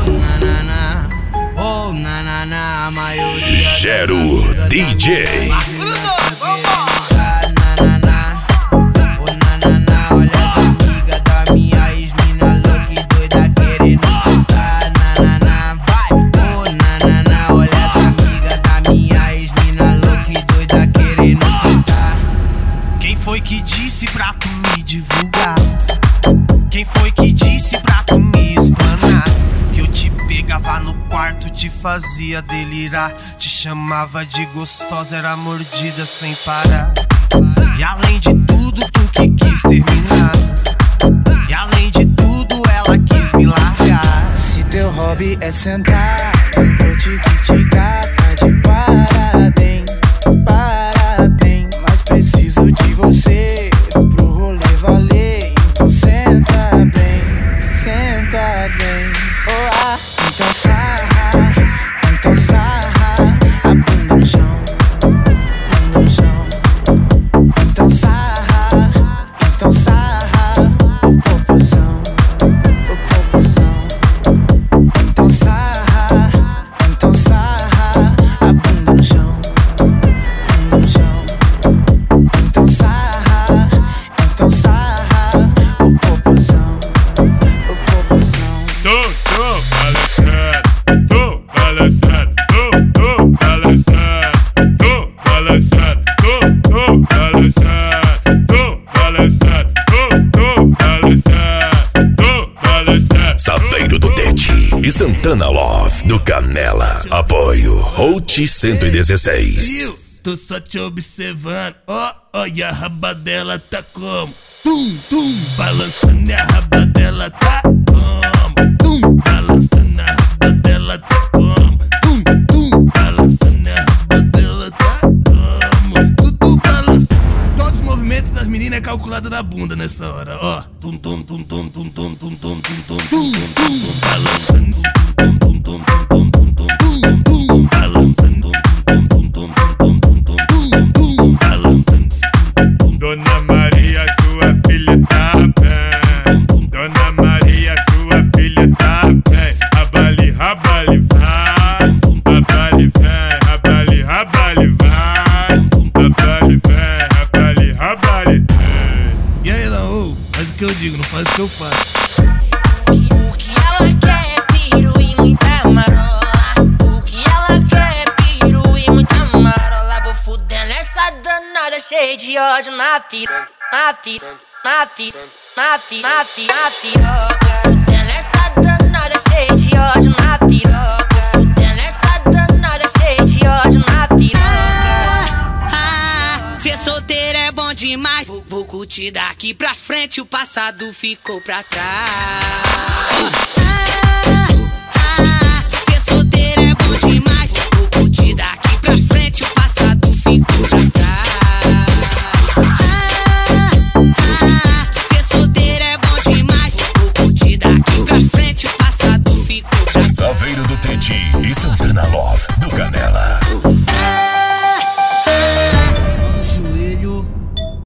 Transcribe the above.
Oh, na, a maioria Gero DJ. Olha as amigas da minha ex-mina louca e doida querendo soltar. Vai. Oh, olha as amigas da minha ex-mina louca e doida querendo soltar. Quem foi que disse pra tu me divulgar? Quem foi que disse pra tu me explanar? Que eu te pegava no quarto, te fazia delirar, te chamava de gostosa, era mordida sem parar. E além de tudo, tu que quis terminar. E além de tudo, ela quis me largar. Se teu hobby é sentar, eu vou te criticar. Tá de parabéns, parabéns. Mas preciso de você pro rolê valer. Então senta bem, senta bem. Oh, ah. Então sarra, a bunda no chão, bunda no chão. Então sarra, o popozão, o popozão. Então sarra, a bunda no chão, bunda no chão. Então sarra, o popozão, o popozão. Saveiro do Tete e Santana Love do Canela. Apoio Hot 116. Tô só te observando, olha a raba dela tá como? Balançando a raba dela tá como? Balançando a raba dela tá como? Balançando a raba dela tá como? Tudo balançando. Todos os movimentos das meninas é calculado na bunda nessa hora, ó. Balançando. Dona Maria, sua filha tá bem. Dona Maria, sua filha tá bem. Rabali, rabali, vai. Rabali, vem. Rabali, rabali, vai. Rabali, vem. Rabali, rabali, vem. E aí, não, faz o que eu digo, não faz o que eu faço. O que ela quer é piru e muita marola. O que ela quer é piru e muita marola. Vou fudendo essa danada cheia de ódio na piroca. Fudendo essa danada cheia de ódio na piroca. Fudendo essa danada cheia de ódio na piroca. Ser solteiro é bom demais. Vou curtir daqui pra frente, o passado ficou pra trás.